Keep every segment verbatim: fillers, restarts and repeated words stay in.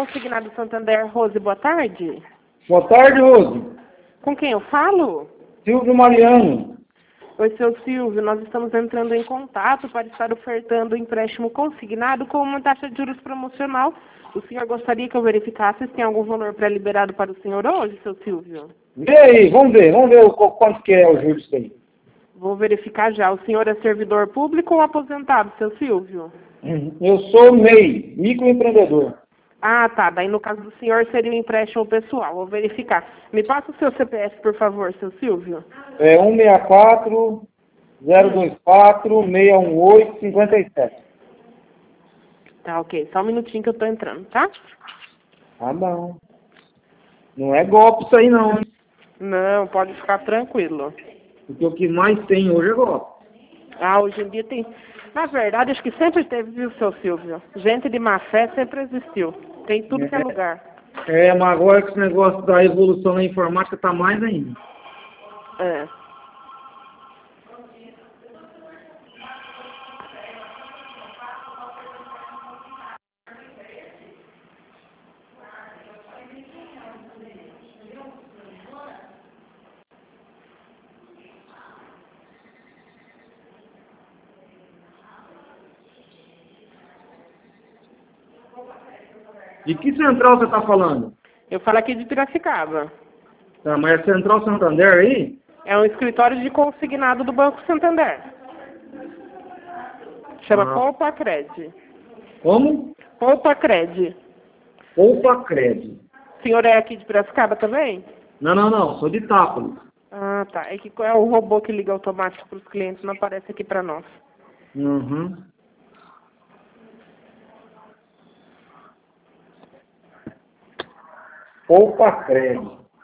Consignado Santander, Rose, boa tarde. Boa tarde, Rose. Com quem eu falo? Silvio Mariano. Oi, seu Silvio, nós estamos entrando em contato para estar ofertando um empréstimo consignado com uma taxa de juros promocional. O senhor gostaria que eu verificasse se tem algum valor pré-liberado para o senhor hoje, seu Silvio? Vê aí, vamos ver, vamos ver o, quanto que é o juros disso aí. Vou verificar já. O senhor é servidor público ou aposentado, seu Silvio? Eu sou M E I, microempreendedor. Ah, tá. Daí no caso do senhor seria um empréstimo pessoal. Vou verificar. Me passa o seu C P F, por favor, seu Silvio. É um seis quatro, zero dois quatro, seis um oito, cinco sete. Tá, ok. Só um minutinho que eu tô entrando, tá? Ah, não. Não é golpe isso aí, não, hein? Não, pode ficar tranquilo. Porque o que mais tem hoje é golpe. Ah, hoje em dia tem... Na verdade, acho que sempre teve, viu, seu Silvio? Gente de má fé sempre existiu. Tem tudo É. que é lugar. É, mas agora que esse negócio da evolução da informática tá mais ainda. É. De que central você está falando? Eu falo aqui de Piracicaba. Tá, mas é Central Santander aí? É um escritório de consignado do Banco Santander. Chama Ah. Poupa Cred. Como? Poupa Cred. Poupa Cred. O senhor é aqui de Piracicaba também? Não, não, não. Sou de Itápolis. Ah, tá. É que é o robô que liga automático para os clientes, não aparece aqui para nós. Uhum. Poupa Cred.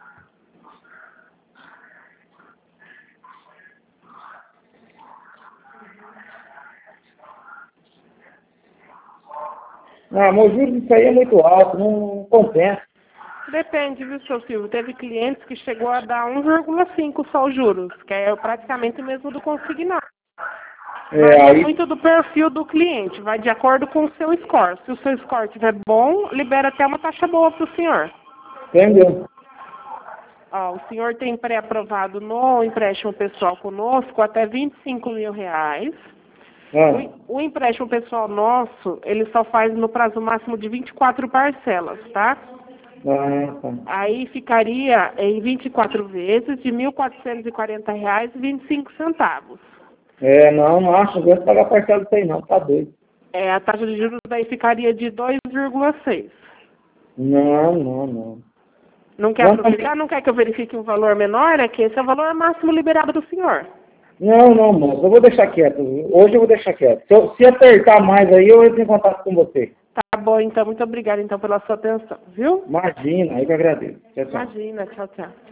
Ah, mas o juros disso aí é muito alto, não compensa. Depende, viu, seu Silvio? Teve clientes que chegou a dar um vírgula cinco só os juros, que é praticamente o mesmo do consignado. É, Varia aí... muito do perfil do cliente, vai de acordo com o seu score. Se o seu score estiver bom, libera até uma taxa boa para o senhor. Entendeu? Ó, o senhor tem pré-aprovado no empréstimo pessoal conosco até vinte e cinco mil reais. Ah, O, o empréstimo pessoal nosso, ele só faz no prazo máximo de vinte e quatro parcelas, tá? ah, tá. Aí ficaria em vinte e quatro vezes de mil quatrocentos e quarenta reais e vinte e cinco centavos. É, não, não acho, não aguento pagar parcela disso aí não, tá doido. É, a taxa de juros daí ficaria de dois vírgula seis. Não, não, não. Não quer aproveitar? Não quer que eu verifique um valor menor? É que esse é o valor máximo liberado do senhor. Não, não, moço, eu vou deixar quieto. Hoje eu vou deixar quieto. Se, eu, se apertar mais aí, eu entro em contato com você. Tá bom, então. Muito obrigada, então, pela sua atenção, viu? Imagina, aí que eu agradeço. Tchau, tchau. Imagina. Tchau, tchau.